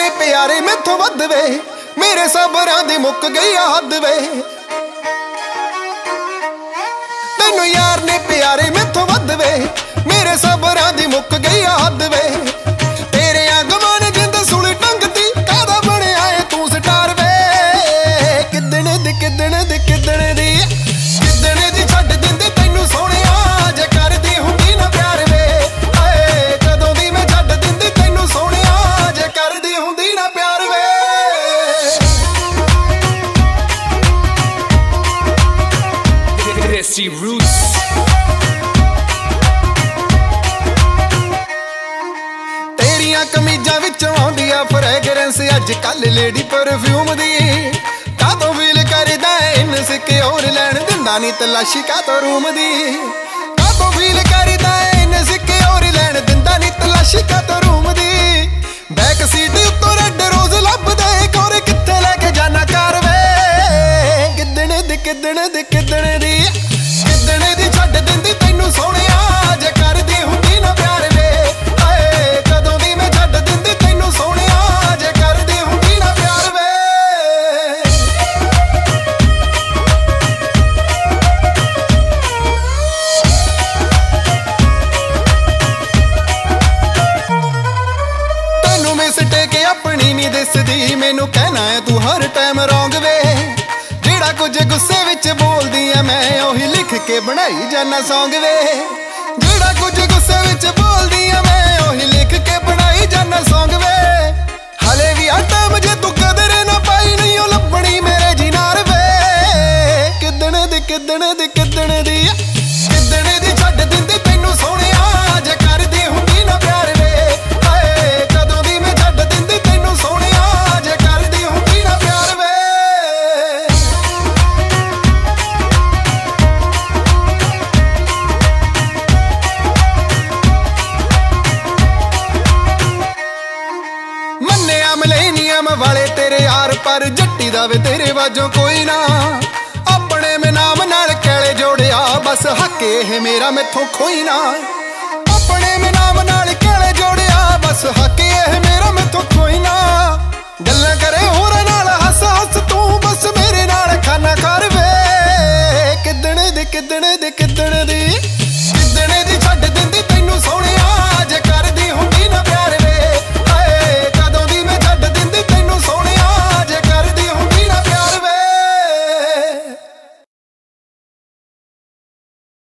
ने प्यारे मैथों वध वे, मेरे सबरां दी मुक गई हद वे। तैनू यार ने प्यारे मैथों वध वे, मेरे सबरां दी मुक गई हद वे। तेरे आगमान जिंद सुली टंगती, कादा बणिया ऐ तू स्टार वे। किदने दी किदने दी किदने दी किदने दी छड्ड दिंदी तैनू सोहणिया, जे करदी हुंदी ना प्यार वे। हाए कदों दी मैं छड्ड दिंदी तैनू सोहणिया, जे करदी हुंदी ना प्यार वे। Desi Roots। तेरियां कमीजां विचों आउंदी आ फ्रैगरेंस अज कल लेडी परफ्यूम दी। कातों फील करदा इन सिक्योर लैण दिंदा नी तलाशी कातों रूम दी। कातों फील करदा इन सिक्योर लैण दिंदा नी तलाशी कातों रूम दी। बैक सीट उत्तों रेड रोज लभदे, कोरे कित्थे लेके जाना कार वे। किदने दी किदने दी किदने दी किदने दी छड्ड दिंदी तैनू सोहणिया, जे करदी हुंदी ना प्यार वे। हाए कदों दी मैं छड्ड दिंदी तैनू सोहणिया, जे करदी हुंदी ना प्यार वे। तैनू मिसटेक अपनी नी दिसदी, मैनू कहना है तू हर टाइम रॉन्ग वे। जेड़ा कुछ गुस्से विच बोलदी ऐ मैं ओही लिख के बनाई जाना सॉन्ग वे। जेड़ा कुछ गुस्से विच बोलदी ऐ मैं ओही लिख के बनाई जाना सॉन्ग वे। हले भी आ टाइम जे तू कदर ना पाई, नहीं ओ लभणी मेरे जिनार वे। किदने दी किदने दी किदने दी किदने दी छड्ड दिंदी तैनू सोहणिया, जे करदी हुंदी ना प्यार वे। हाए कदों दी मैं छड्ड दिंदी तैनू सोहणिया, जे करदी हुंदी ना प्यार वे। मन्निया मिलेनियम वाले तेरे यार, पर जट्टी दा वे तेरे वाजों कोई ना। अपने में नाम नाल कैले जोड़िया, बस हक है मेरा मैथों खोई ना। अपने में नाम नाल